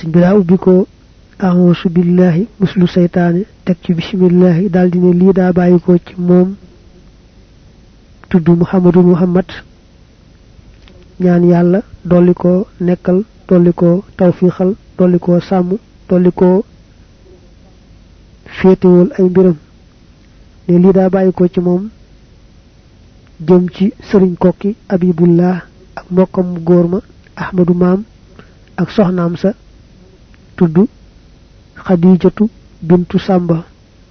suñ bi daa ubbi ko a'uuzu billahi muslu seytaane teg ci bismillahi daldi ne lii daa bàyyi ko ci moom tudd muhammad ñaan yàlla dolli ko nekkal dolli ko tawfiixal dolli ko sàmm dolli ko féetewul ay mbiram ne lii daa bàyyi ko ci moom jëm ci sëriñ kokki abibullah ak mbokkam mu góor ma ahmadu maam ak soxnaam sa tudd xadijatu bintu sàmba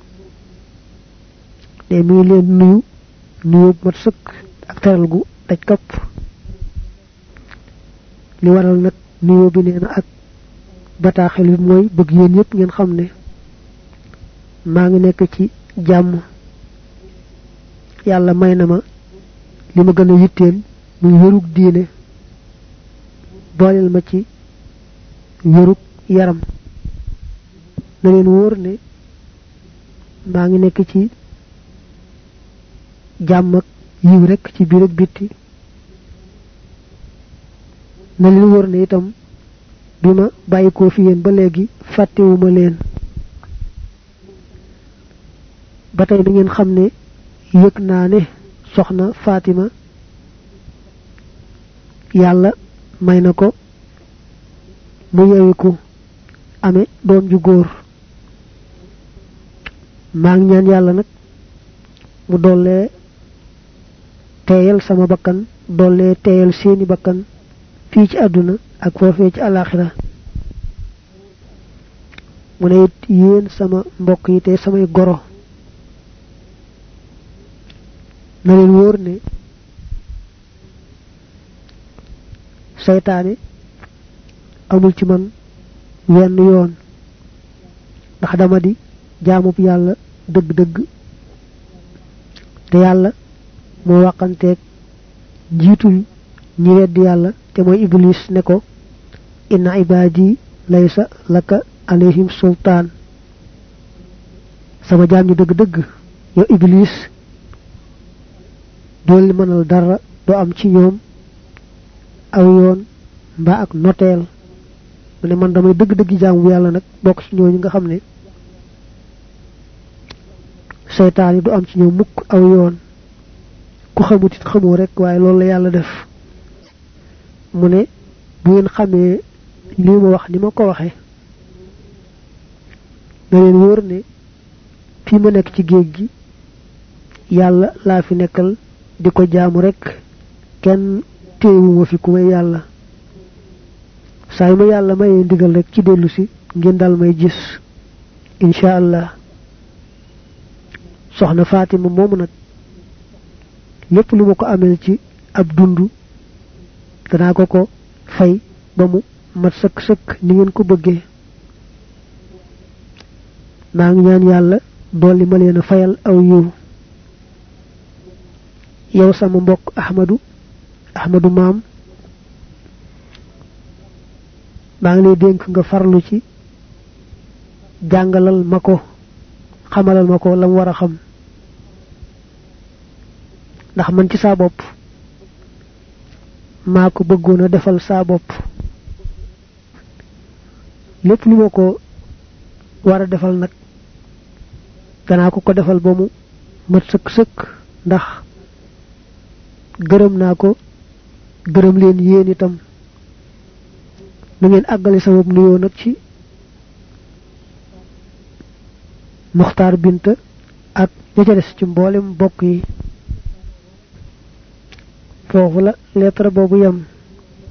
ne mi leen nuyu mat sëkk ak teral gu daj kapp li waral nag nuyoo bi nee na ak bataaxel bi mooy bëgg yéen ñëpp ngeen xam ne maa ngi nekk ci jàmm yàlla may na ma li ma gën a yitteel muy wérug diine booleel ma ci wérug yaram na leen wóor ne maa ngi nekk ci jàmm ak yiw rekk ci biir ak bitti na leen wóor ne itam bi ma bàyyikoo fi yéen ba léegi fàttewuma leen ba tey da ngeen xam ne yëg naa ne soxna Fatima yàlla may na ko mu yewiku amee doom ju góor maa ngi ñaan yàlla nag mu dollee teeyal sama bakkan dollee teeyal seeni bakkan fii ci àdduna ak foofee ci àllaaxira mu ne it yéen sama mbokk yi te samay goro na leen wóor ne seytaane amul ci man wenn yoon ndax dama di jaamub yàlla dëgg-dëgg te yàlla moo waxanteeg njiitul ñi weddi yàlla te mooy iblis ne ko inna ibadi laysa laka alayhim sultaan sama jaam ñi dëgg-dëgg yow iblis dool li mënal dara doo am ci ñoom aw yoon mbaa ak noteel mu ne man damay dëgg-dëgg jaamu yàlla nag bokk ci ñooñu nga xam ne seytaan yi du am ci ñoom mukk aw yoon ku xamut it xamoo rek waaye loolu la yàlla def mu ne bu ngeen xamee lii ma wax ni ma ko waxee na leen wóor ne fii ma nekk ci géej gi yàlla laa fi nekkal di ko jaamu rek kenn téewuma fi ku may yàlla saa yu ma yàlla mayee ndigal rek ci dellu si ngeen dal may gis incha allah soxna Fatima moomu nag lépp lu ma ko amel ci ab dund danaa ko fay ba mu mat sëkk ni ngeen ko bëggee maa ngi ñaan yàlla dolli ma leen a fayal aw yiw yow sama mbokk ahmadu maam maa ngi lay dénk nga farlu ci jàngalal ma ko xamalal ma ko la mu war a xam ndax man ci saa bopp maa ko bëggoon a defal saa bopp lépp lu ma ko war a defal nag danaa ko defal ba mu mat sëkk ndax gërëm naa ko gërëm leen yéen itam na ngeen àggale sama nuyoo nag ci Muxtaar Binta ak ña ca des ci mboolem mbokk yi foofu la lettre boobu yem